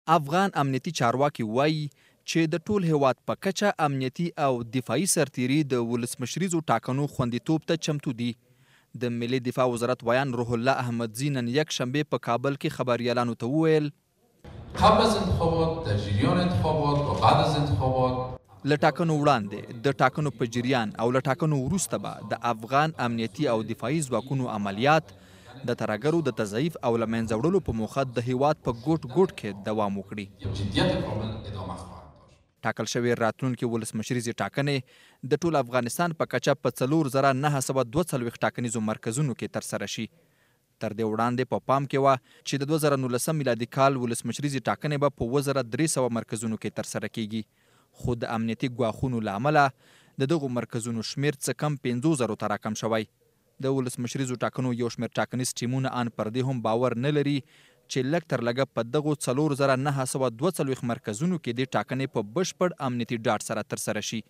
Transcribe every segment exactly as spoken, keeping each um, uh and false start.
افغان امنیتي چارواکي وایي چې د ټول هیواد په کچه امنیتي او دفاعي سرتیري د ولسمشریزو ټاکنو خوندیتوب ته چمتو دي. د ملي دفاع وزارت ویان روح الله احمدزي نن یک شنبه په کابل کې خبریالانو ته وویل قبل از انتخابات، در جریان انتخابات و بعد از انتخابات له ټاکنو وړاندې د ټاکنو په جریان او له ټاکنو وروسته به د افغان امنیتي او دفاعي ځواکونو عملیات د ترهګرو د تضعیف او له منځه وړلو په موخه د هیواد په ګوټ ګوټ کې دوام وکړي. جدیت کامل ادامه خواهد داشت. ټاکل شوې راتلونکي ولسمشریزې ټاکنې د ټول افغانستان په کچه په څلور زره نهه سوه دوه څلوېښت ټاکنیزو مرکزونو کې ترسره شي. تر دې وړاندې په پام کې وه چې د دوه زره نولسم میلادي کال ولسمشریزې ټاکنې به په اووه زره درې سوه مرکزونو کې ترسره کیږي، خو د امنیتي ګواښونو له امله د دغو مرکزونو شمیر څه کم پنځو زرو ته راکم شوی. د ولسمشریزو ټاکنو یو شمېر ټاکنیز ټیمونه ان پر دې هم باور نه لري چې لږ تر لږه په دغو څلور زره نهه سوه دوه څلوېښت مرکزونو کې د ټاکنې په بشپړ امنیتي ډاډ سره ترسره شي.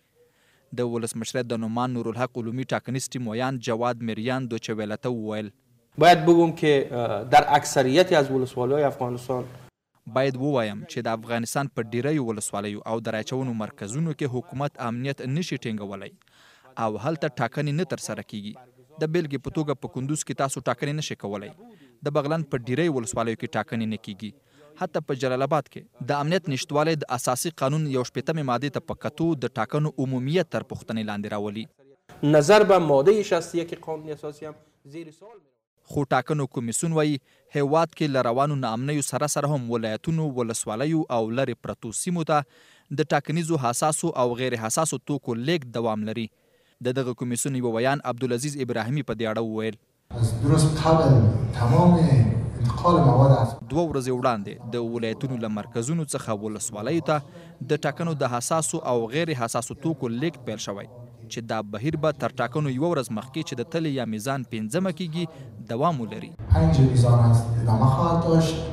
د ولسمشریت د نومان نورالحق علومي ټاکنیز ټیم ویان جواد مریان دوچه ویله ته وویل باید بگم که در اکثریتی از ولسوالی‌های افغانستان باید ووایم چې د افغانستان په ډیریو ولسوالیو او د راچونو مرکزونو کې حکومت امنیت نشي ټینګولی او هلته ټاکنې نه ترسره کیږي. د بیلګې په توګه په کندوز کې تاسو ټاکنې نشئ کولی، د بغلان په ډیری ولسوالیو کې ټاکنې نه کیږي، حتی په جلال آباد کې د امنیت نشتوالی د اساسي قانون یو شپېتمې مادې ته په کتو د ټاکنو عمومیت تر پوښتنې لاندې راولي. نظر به ماده شصت و یک قانون اساسی هم زیر سوال می خو ټاکنو کمیسیون وایي هیواد کې له روانو ناامنیو سره سره هم ولایتونو، ولسوالیو او لرې پرتو سیمو ته د ټاکنیزو حساسو او غیر حساسو توکو لیږد دوام لري. د دغه کمیسیون یو ویان عبدالعزیز ابراهیمي په دې اړه وویل درست قبل تمام انتقال مواد از دوه ورځې وړاندې د ولایتونو له مرکزونو څخه ولسوالیو ته د ټاکنو د حساسو او غیر حساسو توکو لیږد پیل شوی چې دا بهیر به تر ټاکنو یوه ورځ مخکې چې د تلې یا میزان پنځمه کیږي دوام ولري. پنج میزان است ادامه خواهد داشت.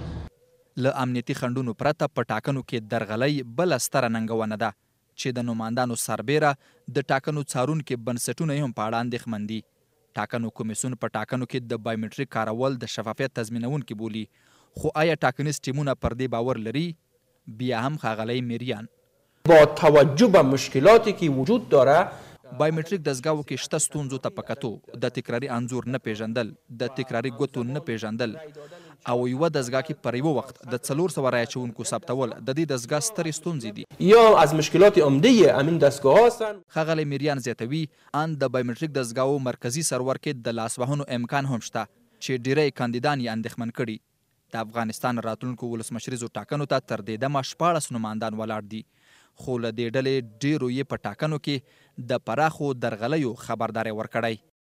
له امنیتي خنډونو پرته په ټاکنو کې درغلۍ بله ستره ننګونه ده چې د نوماندانو سربیره د ټاکنو څارونکي بنسټونه یې هم په اړه اندېښمن دي. ټاکنو کمیسیون په ټاکنو کې د بایومټریک کارول د شفافیت تضمینونکي بولي، خو آیا ټاکنیز ټیمونه پر دې باور لري؟ بیا هم ښاغلی میریان با توجه به مشکلاتی که وجود داره بایومټریک دستګاو کې شته ستونزو ته په کتو د تکراري انځور نه پیژندل، د تکراري ګوتو نه پیژندل او یوه دستګاه کې پر یوه وخت د څلور سوه رایه اچوونکو ثبتول د دې دستګاه سترې ستونزې دي. یا از مشکلات عمده امین دستگاه هستند. ښاغلی میریان زیاتوي ان د بایومټریک دستګاو مرکزي سرور کې د لاسوهنو امکان هم شته چې ډیری کاندیدان یې اندېښمن کړي. د افغانستان راتلونکو ولسمشریزو ټاکنو ته تر دې دمه شپاړس نوماندان ولاړ دي، خو له دې ډلې ډیرو یې په ټاکنو کې د پراخو درغلیو خبرداری ورکړی.